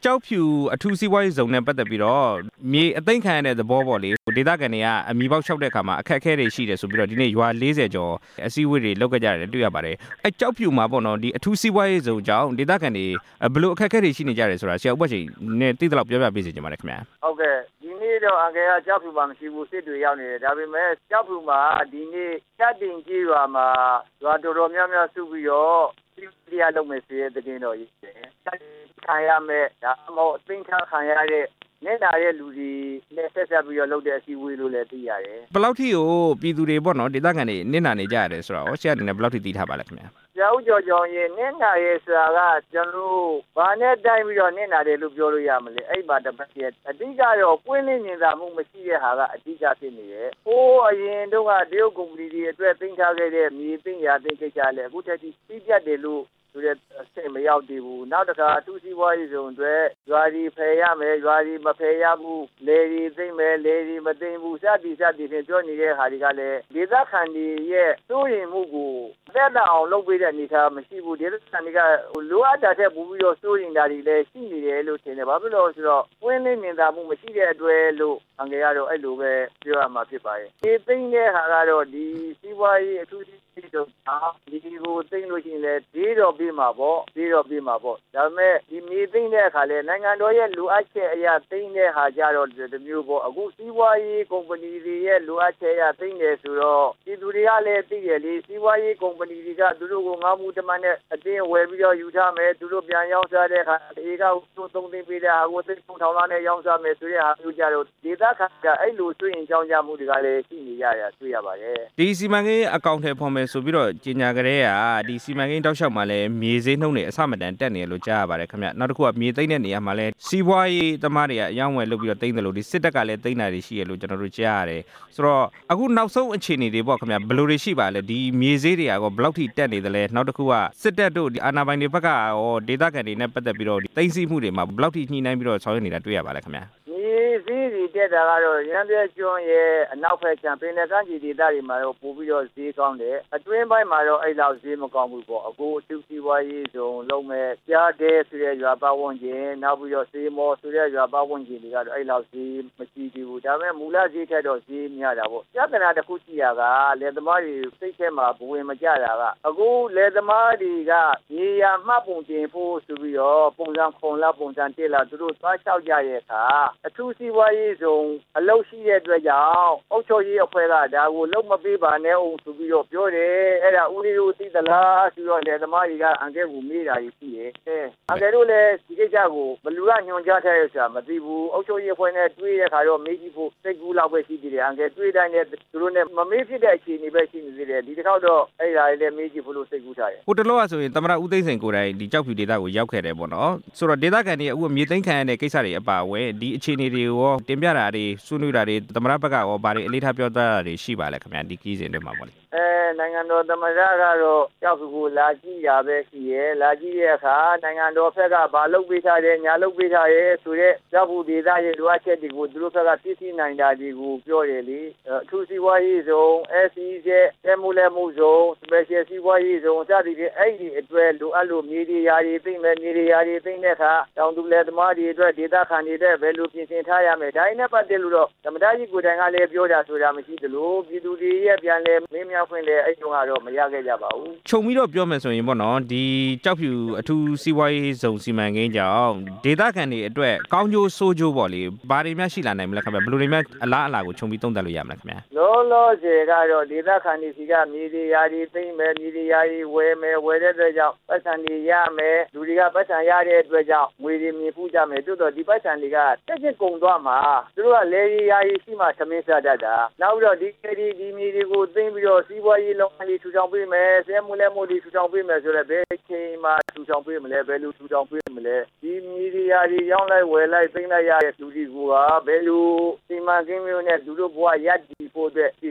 ကြောက်ဖြူအထူးစီးပွားရေးဇုံနဲ့ပတ်သက်ပြီးတော့မြေအသိမ်းခံရတဲ့သဘောပေါ့လေဒေသခံတွေကအမီပေါက်လျှောက်တဲ့အခါမှာအခက်အခဲတွေရှိတယ်ဆိုပြီးတော့ဒီနေ့ရွာ40ကျော်အစည်းအဝေးတွေလုပ်ခဲ့ကြတယ်တွေ့ရပါတယ်ကြောက်ဖြူမှာပေါ့နော်ဒီအထူးစီးပွားရေးဇုံကြောင့်ဒေသခံတွေဘယ်လိုအခက်အခဲတွေရှိနေကြတယ်ဆိုတာဆရာဥပချိန်နဲ့သိသလောက်ပြောပြပေးစေချင်ပါတယ်ခင်ဗျာဟုတ်ကဲ့ဒီနေ့တော့အငယ်ကကြောက်ဖြူမှာမရှိဘူးစစ်တွေရောက်နေတယ်ဒါပေမဲ့ကြောက်ဖြူမှာဒီနေ့တပ်တင်ကြီးရွာမှာရွာတော်တော်များများစုပြီးတော့တရားလုပ်မယ်ဆိုတဲ့တဲ့င်းတော်ကြီးခံရမယ်ဒါမှမဟုတ်အသိခံရတဲ့နေတာရဲ့လူတွေနဲ့ဆက်ဆက်ပြီးတော့လုပ်တဲ့အစည်းအဝေးလို့လည်းသိရတယ်ဘယ်လောက်ထိကိုပြည်သူတွေပေါ့နော်ဒေသခံတွေနေတာနေကြရတယ်ဆိုတော့ဆရာအနေနဲ့ဘယ်လောက်ထိသိထားပါလဲခင်ဗျာဆရာဦးကျော်ကျော်ရဲ့နေတာရဲ့ဆိုတာကကျွန်တော်ဘာနဲ့တိုင်းပြီးတော့နေတာတယ်လို့ပြောလို့ရမလဲအဲ့မှာတစ်ပတ်ရဲ့အဓိကတော့ပွင့်လင်းမြင်သာမှုမရှိတဲ့ဟာကအဓိကဖြစ်နေတယ်ဟိုးအရင်တော့ကတရုတ်ကုမ္ပဏီတွေအတွက်သိမ်းထားခဲ့တဲ့မြေသိမ်းရာသိမ်းကိစ္စလည်းအခုထက်ထိပြီးပြတ်တယ်လို့ဆိုတဲ့စိတ်မရောက်သေးဘူးနောက်တစ်ခါအထူးစီးပွားရေးဇုံတွေရွာဒီဖယ်ရမယ်ရွာဒီမဖယ်ရဘူးလေဒီသိမ့်မယ်လေဒီမသိမ့်ဘူးစသည်ဖြင့်ပြောနေတဲ့ဟာတွေကလည်းဒေသခံတွေရဲ့စိုးရိမ်မှုကိုသက်သာအောင်လုပ်ပေးတဲ့အနေအထားမရှိဘူးဒေသခံတွေကလိုအပ်တာထက်ပိုပြီးတော့စိုးရိမ်တာတွေလည်းရှိနေတယ်လို့ထင်တယ်ဘာဖြစ်လို့ဆိုတော့ဝင်းလင်းမြင်သာမှုမရှိတဲ့အတွက်လို့အငယ်ကတော့အဲ့လိုပဲပြောရမှာဖြစ်ပါရဲ့ဒီသိမ့်တဲ့ဟာကတော့ဒီစီးပွားရေးအထူးဒီတော့ဒီကိုသိမ့်လို့ရှိရင်လည်းဒီတော့ပြီးမှာပေါ့ဒါပေမဲ့ဒီမြေသိမ့်တဲ့အခါလဲနိုင်ငံတော်ရဲ့လိုအပ်ချက်အရာသိမ့်တဲ့ဟာကြတော့ဒီမျိုးပေါ့အခုစီးပွားရေးကုမ္ပဏီတွေရဲ့လိုအပ်ချက်အရာသိမ့်တယ်ဆိုတော့ဒီသူတွေကလည်းသိတယ်လေစီးပွားရေးကုမ္ပဏီတွေကသူတို့ကိုငါးမှုတမန်နဲ့အတင်းဝယ်ပြီးတော့ယူထားမယ်သူတို့ပြန်ရောင်းစားတဲ့အခါအေကသုံးသိမ့်ပေးတဲ့ဟာကိုသိထုံထောင်လာနဲ့ရောင်းစားမယ်ဆိုတဲ့ဟာမျိုးကြတော့ဒေသခံကအဲ့လိုဆွေးရင်ကြောင်းကြမှုတွေကလည်းရှိနေကြရတွေ့ရပါတယ်ဒီစီမံကိန်းအကောင့်ထဲပေါ်မယ်ဆိုပြီးတော့ကြီးညာကြတဲ့ကဒီစီမံကိန်းတောက်လျှောက်မှာလည်းမြေဈေးနှုန်းတွေအဆမတန်တက်နေလို့ကြားရပါတယ်ခင်ဗျနောက်တစ်ခုကမြေသိမ်းတဲ့နေရာမှာလည်းစီးပွားရေးသမားတွေကအယောင်းဝယ်လုပ်ပြီးတော့သိမ်းတယ်လို့ဒီစစ်တပ်ကလည်းသိမ်းတာတွေရှိရလို့ကျွန်တော်တို့ကြားရတယ်ဆိုတော့အခုနောက်ဆုံးအခြေအနေတွေပေါ့ခင်ဗျဘယ်လိုတွေရှိပါလဲဒီမြေဈေးတွေကရောဘယ်လောက်ထိတက်နေသလဲနောက်တစ်ခုကစစ်တပ်တို့ဒီအာဏာပိုင်တွေဘက်ကရောဒေသခံတွေနဲ့ပတ်သက်ပြီးတော့သိမ်းဆည်းမှုတွေမှာဘယ်လောက်ထိညှိနှိုင်းပြီးတော့ဆောင်ရွက်နေတာတွေ့ရပါလဲခင်ဗျဈေးတွေတက်တာကတော့ရန်ပြဲကျွန်းရဲ့အနောက်ဘက်ခြမ်းပင်လယ်ကမ်းခြေဒေသတွေမှာတော့ပို့ပြီးတော့ဈေးကောင်းတယ်အတွင်းပိုင်းမှာတော့အဲ့လောက်ဈေးမကောင်းဘူးပေါ့အခုအထူးစီးပွားရေးဇုံလုံးမဲ့ကြားတဲ့ဆိုတဲ့ရွာပတ်ဝန်းကျင်နောက်ပြီးတော့စေမော်ဆိုတဲ့ရွာပတ်ဝန်းကျင်တွေကတော့အဲ့လောက်ဈေးမရှိသေးဘူးဒါပေမဲ့မူလဈေးထက်တော့ဈေးများတာပေါ့ပြဿနာတစ်ခုရှိရကလယ်သမားတွေစိတ်ထဲမှာဘဝင်မကြတာကအခုလယ်သမားတွေကရေယာမှတ်ပုံတင်ဖို့ဆိုပြီးတော့ပုံစံခွန်လာပုံစံတက်လာသူတို့သွားလျှောက်ကြရဲ့အခါအထူးစီးပွားရေးဇုံအလုပ်ရှိတဲ့အတွက်ကြောင့်အုပ်ချုပ်ရေးအဖွဲ့ကဒါကိုလုံးမပေးပါနဲ့အောင်ဆိုပြီးတော့ပြောတယ်အဲ့ဒါဦးလေးတို့သိသလားဆိုတော့လေသမားတွေကအန်ကဲကိုမေးတာရှိရဲ့အန်ကဲတို့လည်းဒီကိစ္စကိုဘလူကညွှန်ကြားထားရဆိုတာမသိဘူးအုပ်ချုပ်ရေးအဖွဲ့နဲ့တွေ့တဲ့ခါတော့မေးကြည့်ဖို့စိတ်ကူးလောက်ပဲရှိသေးတယ်အန်ကဲတွေ့တိုင်းနဲ့သူတို့နဲ့မမေးဖြစ်တဲ့အခြေအနေပဲရှိနေသေးတယ်ဒီတစ်ခေါက်တော့အဲ့ဒါလည်းမေးကြည့်ဖို့လို့စိတ်ကူးထားတယ်ဟိုတလောကဆိုရင်သမ္မတဦးသိန်းစိန်ကိုယ်တိုင်ဒီကြောက်ဖြူဒေသကိုရောက်ခဲ့တယ်ပေါ့နော်ဆိုတော့ဒေသခံတွေအခုမြေသိမ်းခံရတဲ့ကိစ္စတွေအပါအဝင်ဒီအခြေအနေတွေကိုရောတင်ပြတာတွေဆွေးနွေးတာတွေသမ္မတဘက်ကရောဘာတွေအလေးထားပြောသားတာတွေရှိပါလဲခင်ဗျာဒီကြီးစဉ်တွေမှာပေါ့လေနိုင်ငံတော်သမ္မတကတော့ကြောက်ဖြူကိုလာကြည့်ရပဲရှိရဲ့လာကြည့်တဲ့အခါနိုင်ငံတော်ဘက်ကဘာလုပ်ပေးထားတယ်ညာလုပ်ပေးထားရဲဆိုတဲ့ကြောက်ဖြူဒေသရဲ့လိုအပ်ချက်တွေကိုသူတို့ဘက်ကပြည့်စည်နိုင်တာတွေကိုပြောတယ်လေအထူးစီးပွားရေးဇုံ SEZ တဲမူလဲမှုဇုံ Special စီးပွားရေးဇုံစသည်ဖြင့်အဲ့ဒီအတွက်လိုအပ်လို့မြေတွေယာတွေသိမ့်မယ်မြေတွေယာတွေသိမ့်တဲ့အခါတောင်သူလယ်သမားတွေအတွက်ဒေသခံတွေအတွက်ဘယ်လိုပြင်ဆင်ထားရမယ်ဒါနဲ့ပတ်သက်လို့တော့သမ္မတကြီးကိုယ်တိုင်ကလည်းပြောတာဆိုတာမရှိသလိုပြည်သူတွေရဲ့ပြန်လဲမင်းများဖွင့်လဲအဲ့တုန်းကတော့မရခဲ့ကြပါဘူးခြုံပြီးတော့ပြောမယ်ဆိုရင်ပေါ့နော်ဒီကြောက်ဖြူအထူးစီးပွားရေးဇုံစီမံကိန်းကြောင့်ဒေသခံတွေအတွက်ကောင်းကျိုးဆိုးကျိုးပေါ့လေဘာတွေများရှိလာနိုင်မလဲခင်ဗျဘယ်လိုတွေများအလားအလာကိုခြုံပြီးသုံးသပ်လို့ရမလဲခင်ဗျလောဆယ်ကတော့ဒေသခံတွေစီကမြေတွေယာတွေသိမ့်မယ်မြေတွေယာတွေဝယ်မယ်ဝယ်တဲ့အတွက်ကြောင့်ပတ်စံတွေရမယ်လူတွေကပတ်စံရတဲ့အတွက်ကြောင့်ငွေတွေမြင်ဖူးကြမယ်တိုးတော့ဒီပတ်စံတွေကတက်ချက်ကုန်သွားမှာသူတို့ကလေယာရီရှိမှသမင်းစားတတ်တာနောက်ပြီးတော့ဒီမြေတွေကိုသိမ့်ပြီးတော့စီးပွားရေးလုပ်ငန်းတွေထူထောင်ပေးမယ်ဆဲမှုလဲမှုတွေထူထောင်ပေးမယ်ဆိုတော့ဘယ်ချိန်မှထူထောင်ပေးမလဲဘယ်လိုထူထောင်ပေးမလဲဒီမြေတွေယာတွေရောင်းလိုက်ဝယ်လိုက်သိမ့်လိုက်ရတဲ့လူတွေကဘယ်လိုစီမံကိန်းမျိုးနဲ့သူတို့ဘဝရပ်တည်ဖို့အတွက်စီစဉ်ပေးမ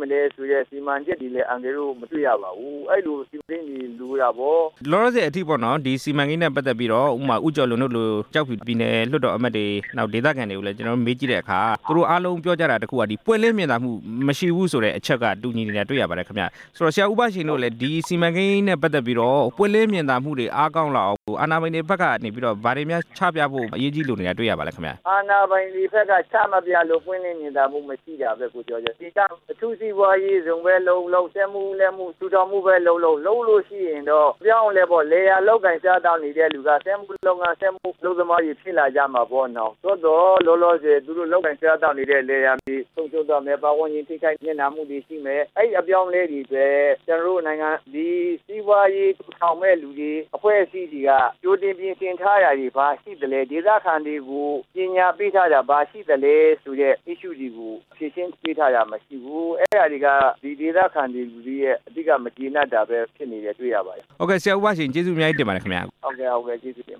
မလဲဆိုတဲ့စီမံချက်တွေလည်းအန်ကယ်တို့မတွေ့ရပါဘူးအဲ့လိုစီမံကိန်းတွေလူတာပေါ့လောလောဆယ်အထိပေါ့နော်ဒီစီမံကိန်းနဲ့ပတ်သက်ပြီးတော့ဥပမာဥကျော်လွန်တို့လိုကြောက်ဖြူပြည်နယ်လွှတ်တော်အမတ်တွေနောက်ဒေသခံတွေကိုလည်းကျွန်တော်မေးကြည့်တဲ့အခါသူတို့အားလုံးပြောကြတာတခုကဒီပွင့်လင်းမြင်သာမှုမရှိဘူးဆိုတဲ့အချက်ကတူညီနေတာတွေ့ရပါတယ်ခင်ဗျဆိုတော့ဆရာဥပရှင်တို့လည်းဒီစီမံကိန်းနဲ့ပတ်သက်ပြီးတော့ပွင့်လင်းမြင်သာမှုတွေအားကောင်းလာအောင်အာဏာပိုင်တွေဘက်ကနေပြီးတော့ဗားတွေများချပြဖို့အရေးကြီးလို့နေတာတွေ့ရပါလားခင်ဗျအာဏာပိုင်တွေဘက်ကချမပြလို့ပွင့်လင်းမြင်သာမှုမရှိတာပဲကိုပြောကြဒီကအထူးစီးပွားရေးဇုံပဲလုံးစက်မှုလက်မှုထူထောင်မှုပဲလုံးလို့ရှိရင်တော့ပြောင်းလဲပေါ့လေယာလောက်ကင်စားတောင်းနေတဲ့လူကစက်မှုလုပ်ငန်းစက်မှုလုပ်သမားကြီးဖြစ်လာကြမှာပေါ့နော်သို့တော့လောလောဆယ်သူတို့လောက်ကင်စားတောင်းနေတဲ့လေယာပြီးဆုံးရှုံးတော့မယ်ပတ်ဝန်းကျင်ထိခိုက်မျက်နှာမှုတွေရှိမယ်အဲ့အပြောင်းလဲတွေပဲကျွန်တော်တို့နိုင်ငံဒီစီးပွားရေးထောင်မဲ့လူတွေအဖွဲ့အစည်းတွေကကြိုတင်ပြင်ဆင်ထားရတွေဘာရှိတယ်လဲဒေသခံတွေကိုပညာပေးထားတာဘာရှိတယ်လဲဆိုတဲ့ issue တွေကိုဖြေရှင်းပေးထားရမရှိဘူးအဲ့ဒါတွေကဒီဒေသခံတွေလူတွေရဲ့အဓိကမကျေနပ်တာပဲဖြစ်နေတယ်တွေ့ရပါတယ်ဟုတ်ကဲ့ဆရာဥပရှင်ကျေးဇူးအများကြီးတင်ပါတယ်ခင်ဗျာဟုတ်ကဲ့ကျေးဇူးတင်